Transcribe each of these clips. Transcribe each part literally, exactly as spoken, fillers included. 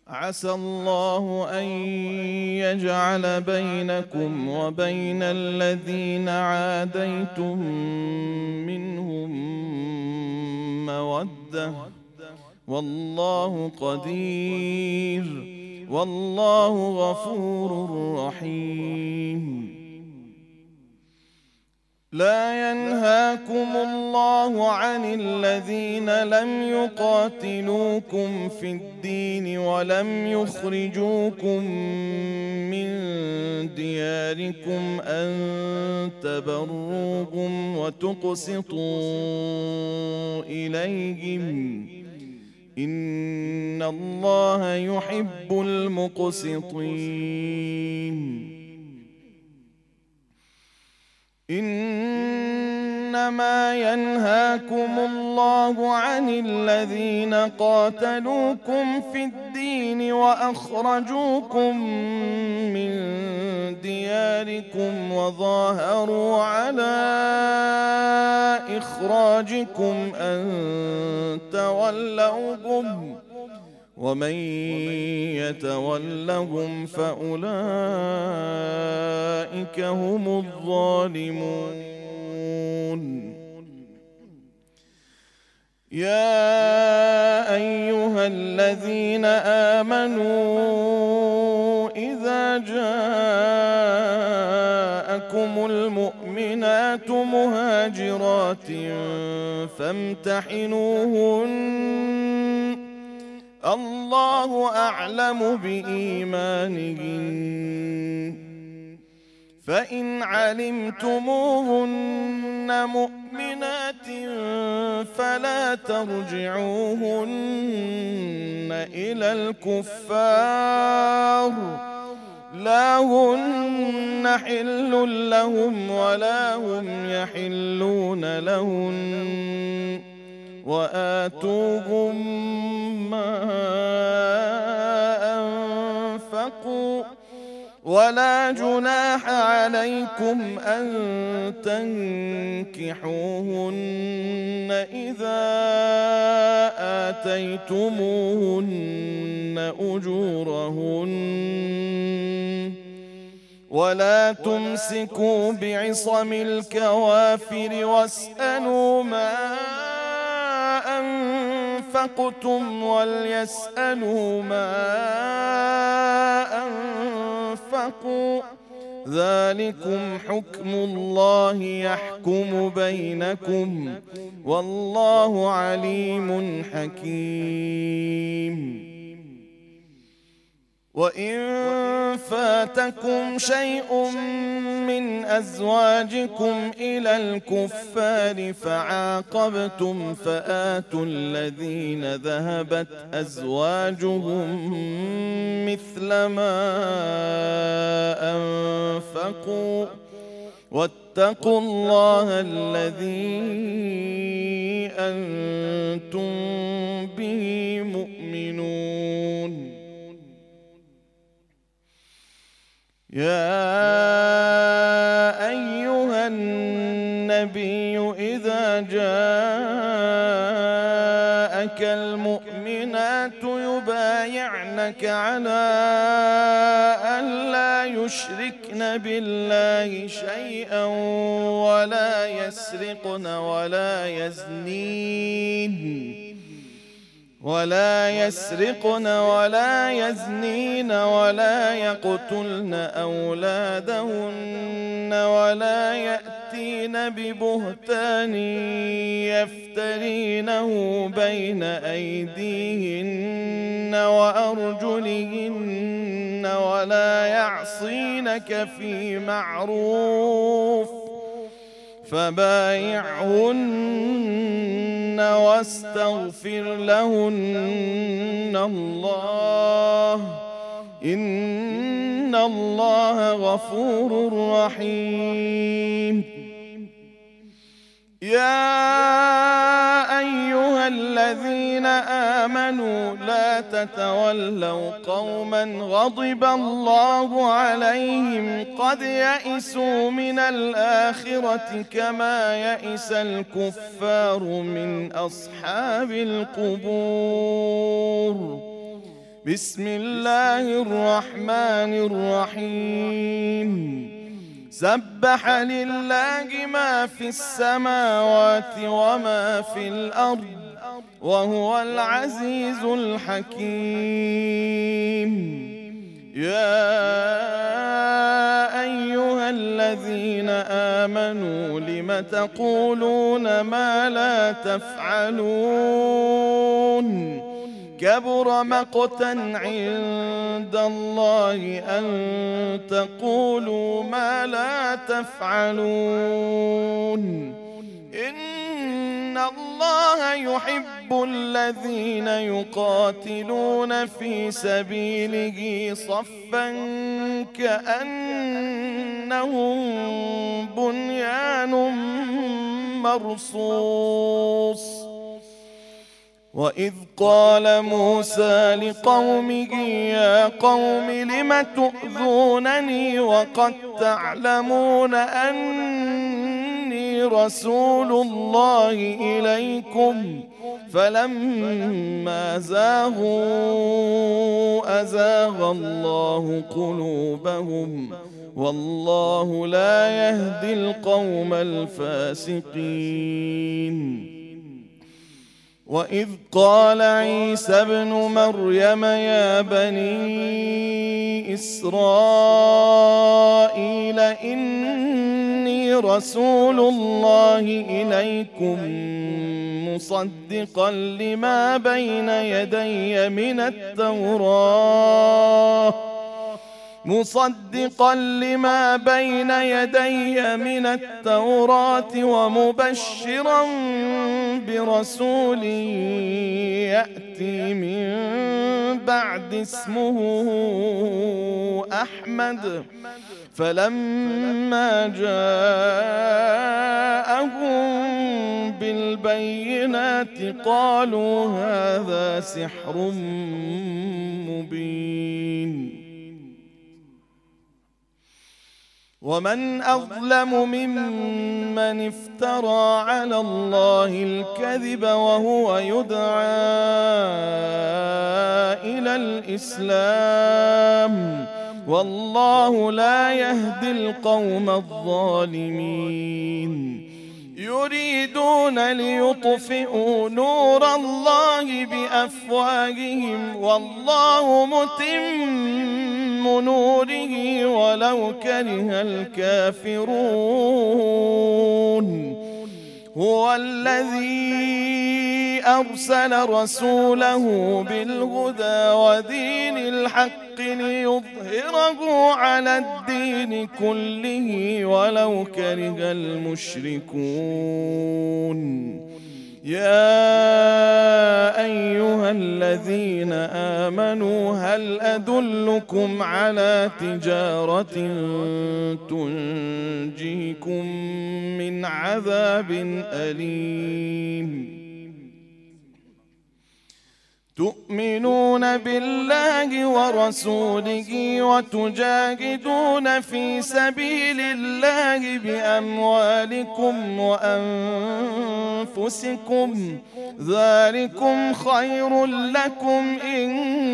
عسى الله أن يجعل بينكم وبين الذين عاديتم منهم مودة، والله قدير، والله غفور رحيم. لا ينهاكم الله عن الذين لم يقاتلوكم في الدين ولم يخرجوكم من دياركم أن تبروهم وتقسطوا إليهم، إن الله يحب المقسطين. إنما ينهاكم الله عن الذين قاتلوكم في الدين وأخرجوكم من دياركم وظاهروا على إخراجكم أن تولوهم، ومن يتولهم فأولئك هم الظالمون. يا أيها الذين آمنوا إذا جاءكم المؤمنات مهاجرات فامتحنوهن، الله أعلم بإيمانهن، فإن علمتموهن مؤمنات فلا ترجعوهن إلى الكفار، لا هن حل لهم ولا هم يحلون لهن، وآتوهم ما أنفقوا، ولا جناح عليكم أن تنكحوهن إذا آتيتموهن أجورهن، ولا تمسكوا بعصم الكوافر واسألوا ما أنفقتم وليسألوا ما أنفقوا، ذلكم حكم الله يحكم بينكم، والله عليم حكيم. وإن فاتكم شيء من أزواجكم إلى الكفار فعاقبتم فآتوا الذين ذهبت أزواجهم مثل ما أنفقوا، واتقوا الله الذي أنتم به مؤمنون. يا أيها النبي إذا جاءك المؤمنات يبايعنك على أن لا يشركن بالله شيئا ولا يسرقن ولا يزنين ولا يسرقن ولا يزنين ولا يقتلن أولادهن ولا يأتين ببهتان يفترينه بين أيديهن وأرجلهن ولا يعصينك في معروف فبايعهن واستغفر لهن الله، إن الله غفور رحيم. يا أيها الذين آمنوا لا تتولوا قوما غضب الله عليهم قد يئسوا من الآخرة كما يئس الكفار من أصحاب القبور. بسم الله الرحمن الرحيم سبح لله ما في السماوات وما في الأرض وهو العزيز الحكيم. يا أيها الذين آمنوا لم تقولون ما لا تفعلون كبر مقتا عند الله أن تقولوا ما لا تفعلون. إن الله يحب الذين يقاتلون في سبيله صفا كأنهم بنيان مرصوص. وإذ قال موسى لقومه يا قوم لم تؤذونني وقد تعلمون أني رسول الله إليكم فلما زاغوا أزاغ الله قلوبهم والله لا يهدي القوم الفاسقين. وإذ قال عيسى ابن مريم يا بني إسرائيل إني رسول الله إليكم مصدقا لما بين يدي من التوراة مصدقا لما بين يدي من التوراة ومبشرا برسول يأتي من بعد اسمه أحمد فلما جاءهم بالبينات قالوا هذا سحر مبين. ومن أظلم ممن افترى على الله الكذب وهو يدعى إلى الإسلام والله لا يهدي القوم الظالمين. يريدون ليطفئوا نور الله بأفواههم والله متم نوره ولو كره الكافرون. هو الذي أرسل رسوله بالهدى ودين الحق ليظهره على الدين كله ولو كره المشركون. يا أيها الذين آمنوا هل أدلكم على تجارة تنجيكم من عذاب أليم تؤمنون بالله ورسوله وتجاهدون في سبيل الله بأموالكم وأنفسكم ذلكم خير لكم إن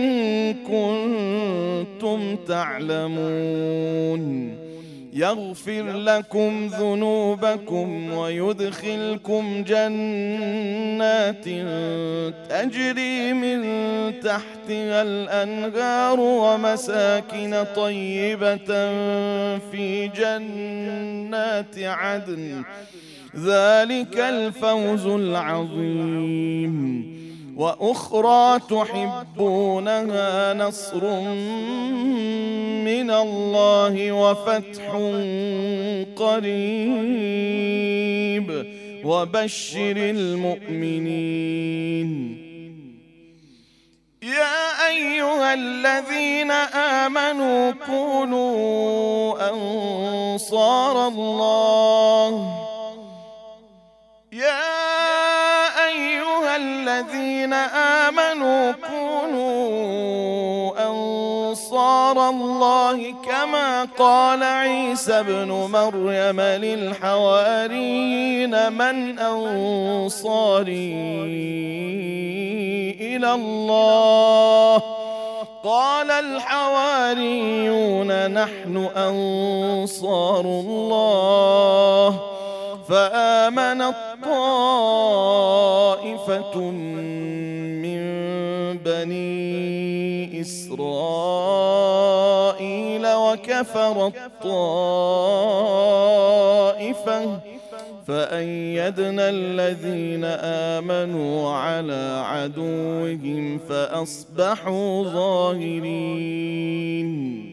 كنتم تعلمون. يغفر لكم ذنوبكم ويدخلكم جنات تجري من تحتها الأنهار ومساكن طيبة في جنات عدن ذلك الفوز العظيم. وأخرى تحبونها نصر من الله وفتح قريب وبشر المؤمنين. يا أيها الذين آمنوا كونوا أنصار الله يا أيها الذين آمنوا كونوا أنصار الله كما قال عيسى ابن مريم للحواريين من أنصاري إلى الله قال الحواريون نحن أنصار الله فآمنت طائفة من بني إسرائيل وكفرت طائفة فأيدنا الذين آمنوا على عدوهم فأصبحوا ظاهرين.